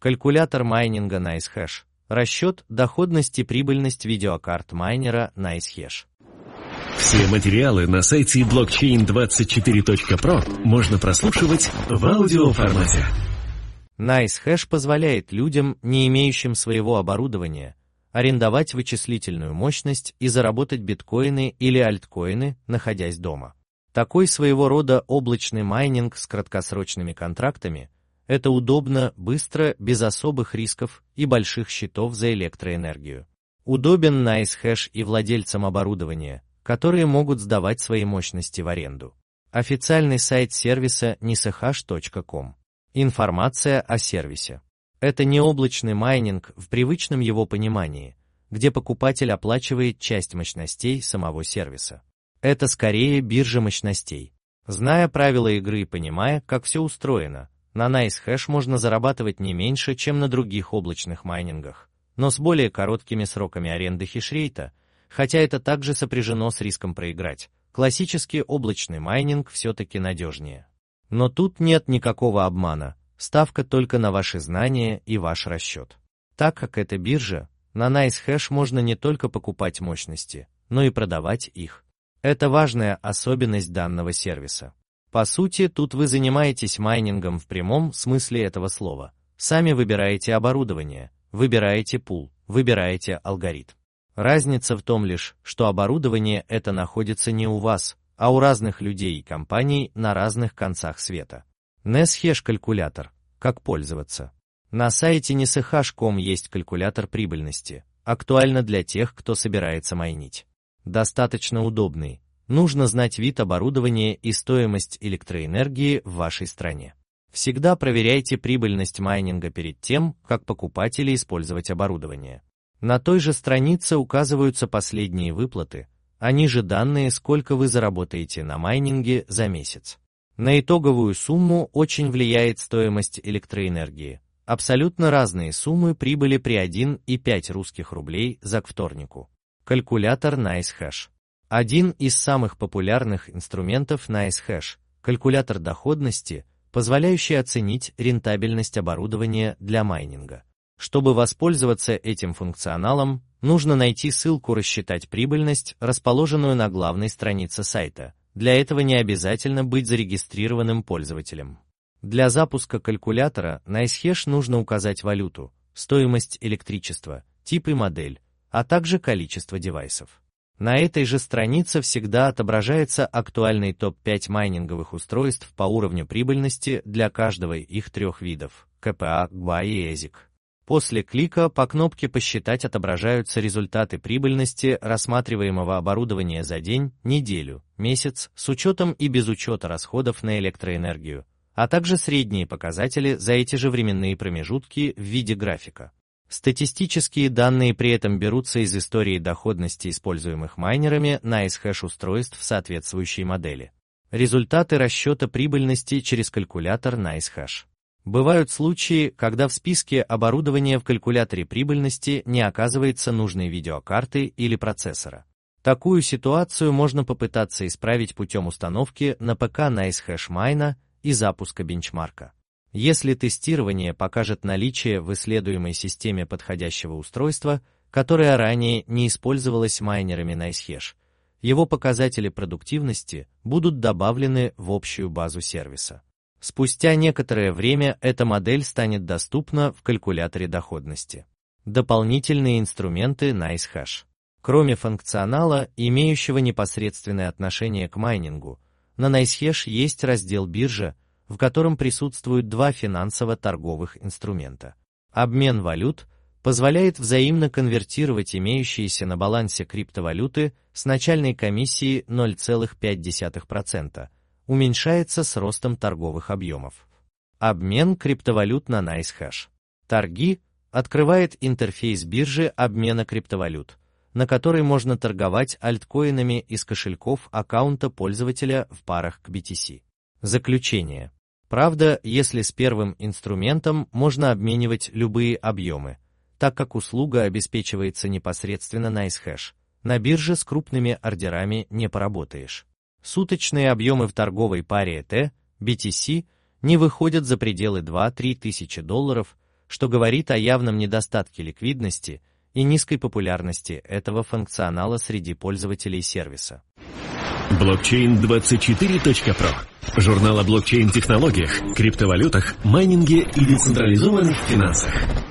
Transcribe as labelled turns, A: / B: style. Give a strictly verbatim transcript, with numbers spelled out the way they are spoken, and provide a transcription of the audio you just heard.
A: Калькулятор майнинга NiceHash. Расчет, доходность и прибыльность видеокарт майнера NiceHash.
B: Все материалы на сайте блокчейн двадцать четыре точка про можно прослушивать в аудиоформате.
A: NiceHash позволяет людям, не имеющим своего оборудования, арендовать вычислительную мощность и заработать биткоины или альткоины, находясь дома. Такой своего рода облачный майнинг с краткосрочными контрактами – это удобно, быстро, без особых рисков и больших счетов за электроэнергию. Удобен NiceHash и владельцам оборудования, которые могут сдавать свои мощности в аренду. Официальный сайт сервиса nicehash точка ком. Информация о сервисе. Это не облачный майнинг в привычном его понимании, где покупатель оплачивает часть мощностей самого сервиса. Это скорее биржа мощностей. Зная правила игры и понимая, как все устроено, на NiceHash можно зарабатывать не меньше, чем на других облачных майнингах, но с более короткими сроками аренды хешрейта, хотя это также сопряжено с риском проиграть. Классический облачный майнинг все-таки надежнее. Но тут нет никакого обмана, ставка только на ваши знания и ваш расчет. Так как это биржа, на NiceHash можно не только покупать мощности, но и продавать их. Это важная особенность данного сервиса. По сути, тут вы занимаетесь майнингом в прямом смысле этого слова. Сами выбираете оборудование, выбираете пул, выбираете алгоритм. Разница в том лишь, что оборудование это находится не у вас, а у разных людей и компаний на разных концах света. NiceHash калькулятор. Как пользоваться? На сайте nicehash точка ком есть калькулятор прибыльности, актуально для тех, кто собирается майнить. Достаточно удобный. Нужно знать вид оборудования и стоимость электроэнергии в вашей стране. Всегда проверяйте прибыльность майнинга перед тем, как покупать или использовать оборудование. На той же странице указываются последние выплаты, а ниже данные, сколько вы заработаете на майнинге за месяц. На итоговую сумму очень влияет стоимость электроэнергии. Абсолютно разные суммы прибыли при один и пять русских рублей за к вторнику. Калькулятор NiceHash. Один из самых популярных инструментов NiceHash – калькулятор доходности, позволяющий оценить рентабельность оборудования для майнинга. Чтобы воспользоваться этим функционалом, нужно найти ссылку «Рассчитать прибыльность», расположенную на главной странице сайта. Для этого не обязательно быть зарегистрированным пользователем. Для запуска калькулятора NiceHash нужно указать валюту, стоимость электричества, тип и модель, а также количество девайсов. На этой же странице всегда отображается актуальный топ пять майнинговых устройств по уровню прибыльности для каждого их трех видов – ка пэ а, джи эй и эзик. После клика по кнопке «Посчитать» отображаются результаты прибыльности рассматриваемого оборудования за день, неделю, месяц, с учетом и без учета расходов на электроэнергию, а также средние показатели за эти же временные промежутки в виде графика. Статистические данные при этом берутся из истории доходности используемых майнерами NiceHash устройств соответствующей модели. Результаты расчета прибыльности через калькулятор NiceHash. Бывают случаи, когда в списке оборудования в калькуляторе прибыльности не оказывается нужной видеокарты или процессора. Такую ситуацию можно попытаться исправить путем установки на ПК NiceHash Mine и запуска бенчмарка. Если тестирование покажет наличие в исследуемой системе подходящего устройства, которое ранее не использовалось майнерами NiceHash, его показатели продуктивности будут добавлены в общую базу сервиса. Спустя некоторое время эта модель станет доступна в калькуляторе доходности. Дополнительные инструменты NiceHash. Кроме функционала, имеющего непосредственное отношение к майнингу, на NiceHash есть раздел «Биржа», в котором присутствуют два финансово-торговых инструмента. Обмен валют позволяет взаимно конвертировать имеющиеся на балансе криптовалюты с начальной комиссией ноль целых пять десятых процента, уменьшается с ростом торговых объемов. Обмен криптовалют на NiceHash. Торги открывает интерфейс биржи обмена криптовалют, на которой можно торговать альткоинами из кошельков аккаунта пользователя в парах к би ти си. Заключение. Правда, если с первым инструментом можно обменивать любые объемы, так как услуга обеспечивается непосредственно NiceHash, на бирже с крупными ордерами не поработаешь. Суточные объемы в торговой паре и ти, би ти си не выходят за пределы два-три тысячи долларов, что говорит о явном недостатке ликвидности и низкой популярности этого функционала среди пользователей сервиса.
B: блокчейн двадцать четыре точка про. Журнал о блокчейн-технологиях, криптовалютах, майнинге и децентрализованных финансах.